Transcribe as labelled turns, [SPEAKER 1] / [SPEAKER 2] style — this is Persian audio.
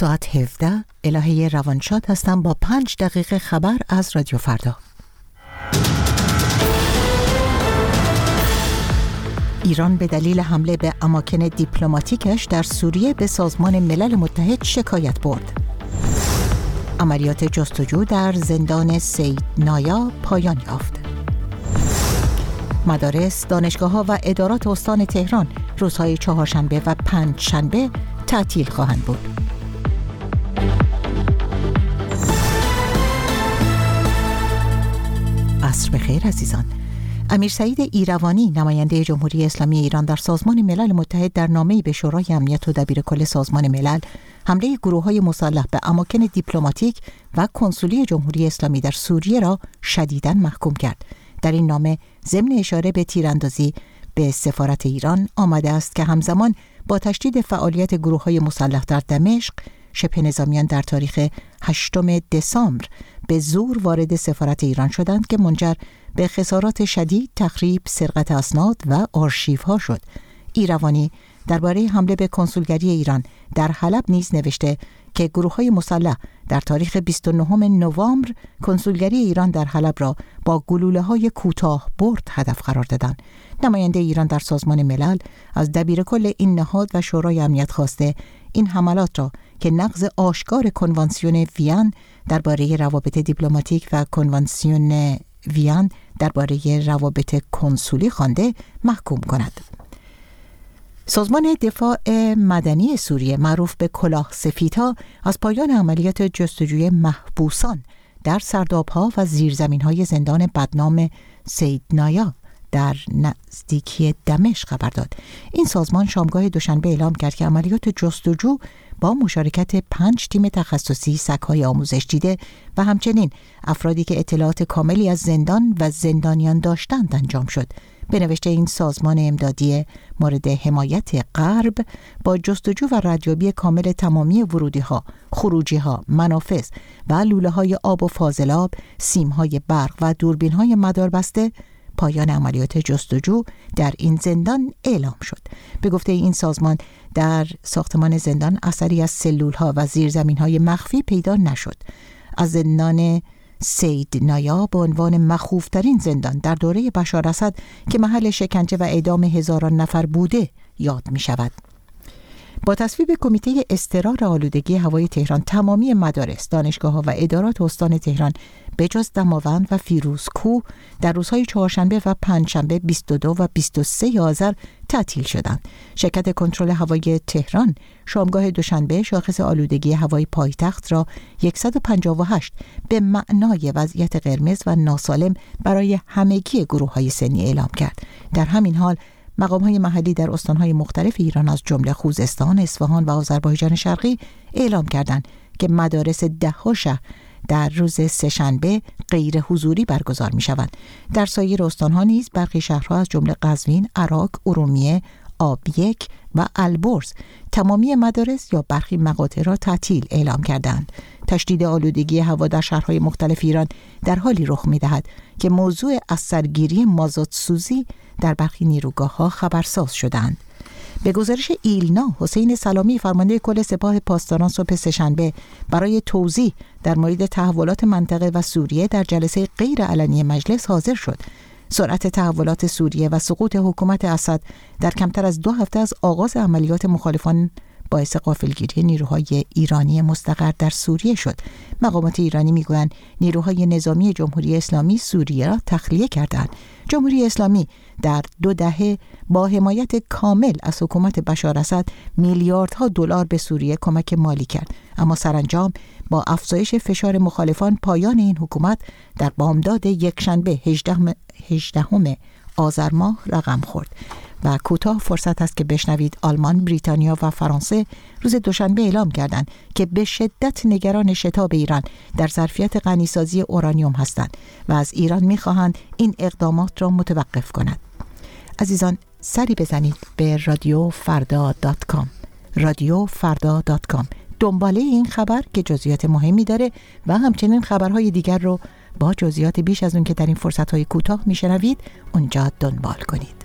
[SPEAKER 1] ساعت 17 الهه روانشاد هستم با 5 دقیقه خبر از رادیو فردا. ایران به دلیل حمله به اماکن دیپلماتیکش در سوریه به سازمان ملل متحد شکایت برد. عملیات جستجو در زندان سید نایا پایان یافت. مدارس، دانشگاه‌ها و ادارات استان تهران روزهای چهارشنبه و پنجشنبه تعطیل خواهند بود. عصر بخیر عزیزان. امیر سعید ایروانی نماینده جمهوری اسلامی ایران در سازمان ملل متحد در نامه‌ای به شورای امنیت و دبیرکل سازمان ملل حمله گروه‌های مسلح به اماکن دیپلماتیک و کنسولی جمهوری اسلامی در سوریه را شدیداً محکوم کرد. در این نامه ضمن اشاره به تیراندازی به سفارت ایران آمده است که همزمان با تشدید فعالیت گروه‌های مسلح در دمشق، شبه نظامیان در تاریخ 8 دسامبر به زور وارد سفارت ایران شدند که منجر به خسارات شدید، تخریب، سرقت اسناد و آرشیوها شد. ایروانی درباره حمله به کنسولگری ایران در حلب نیز نوشته که گروه‌های مسلح در تاریخ 29 نوامبر کنسولگری ایران در حلب را با گلوله‌های کوتاه برد هدف قرار دادند. نماینده ایران در سازمان ملل از دبیرکل این نهاد و شورای امنیت خواسته این حملات را که نقض آشکار کنوانسیون وین درباره روابط دیپلماتیک و کنوانسیون وین درباره روابط کنسولی خوانده محکوم کند. سازمان دفاع مدنی سوریه معروف به کلاه سفیدها از پایان عملیات جستجوی محبوسان در سرداب‌ها و زیرزمین‌های زندان بدنام سید نایا در نزدیکی دمشق خبر داد. این سازمان شامگاه دوشنبه اعلام کرد که عملیات جستجو با مشارکت 5 تیم تخصصی، سگ‌های آموزش دیده و همچنین افرادی که اطلاعات کاملی از زندان و زندانیان داشتند انجام شد. به نوشته این سازمان امدادی مورد حمایت غرب با جستجو و ردیابی کامل تمامی ورودی‌ها، خروجی‌ها، منافذ و لوله‌های آب و فاضلاب، سیم‌های برق و دوربین‌های مداربسته پایان عملیات جستجو در این زندان اعلام شد. به گفته این سازمان در ساختمان زندان اثری از سلول‌ها و زیرزمین‌های مخفی پیدا نشد. از زندان سید نایا به عنوان مخوفترین زندان در دوره بشار اسد که محل شکنجه و اعدام هزاران نفر بوده یاد می شود. با تصویب کمیته اضطرار آلودگی هوای تهران تمامی مدارس، دانشگاه‌ها و ادارات استان تهران به جز دماوند و فیروزکوه در روزهای چهارشنبه و پنجشنبه 22 و 23 آذر تعطیل شدند. شرکت کنترل هوایی تهران شامگاه دوشنبه شاخص آلودگی هوای پایتخت را 158 به معنای وضعیت قرمز و ناسالم برای همگی گروه‌های سنی اعلام کرد. در همین حال مقام‌های محلی در استان‌های مختلف ایران از جمله خوزستان، اصفهان و آذربایجان شرقی اعلام کردند که مدارس 10 شهر در روز سه‌شنبه غیر حضوری برگزار می‌شوند. در سایر استان‌ها نیز برخی شهرها از جمله قزوین، عراق، ارومیه، آبیک و البرز تمامی مدارس یا برخی مقاطع را تعطیل اعلام کردند. تشدید آلودگی هوا در شهرهای مختلف ایران در حالی رخ می‌دهد که موضوع از سرگیری مازوت سوزی در برخی نیروگاه‌ها خبرساز شدند. به گزارش ایلنا، حسین سلامی فرمانده کل سپاه پاسداران صبح سه‌شنبه برای توضیح در مورد تحولات منطقه و سوریه در جلسه غیر علنی مجلس حاضر شد. سرعت تحولات سوریه و سقوط حکومت اسد در کمتر از 2 هفته از آغاز عملیات مخالفان باعث غافلگیری نیروهای ایرانی مستقر در سوریه شد. مقامات ایرانی میگویند نیروهای نظامی جمهوری اسلامی سوریه را تخلیه کردند. جمهوری اسلامی در 2 دهه با حمایت کامل از حکومت بشار اسد میلیاردها دلار به سوریه کمک مالی کرد، اما سرانجام با افزایش فشار مخالفان پایان این حکومت در بامداد یکشنبه 18 آذر ماه رقم خورد. و کوتاه فرصت است که بشنوید آلمان، بریتانیا و فرانسه روز دوشنبه اعلام کردند که به شدت نگران شتاب ایران در ظرفیت غنیسازی اورانیوم هستند و از ایران می‌خواهند این اقدامات را متوقف کند. عزیزان، سری بزنید به radiofarda.com radiofarda.com دنباله این خبر که جزئیات مهمی داره و همچنین خبرهای دیگر رو با جزئیات بیش از اون که در این فرصت‌های کوتاه میشنوید اونجا دنبال کنید.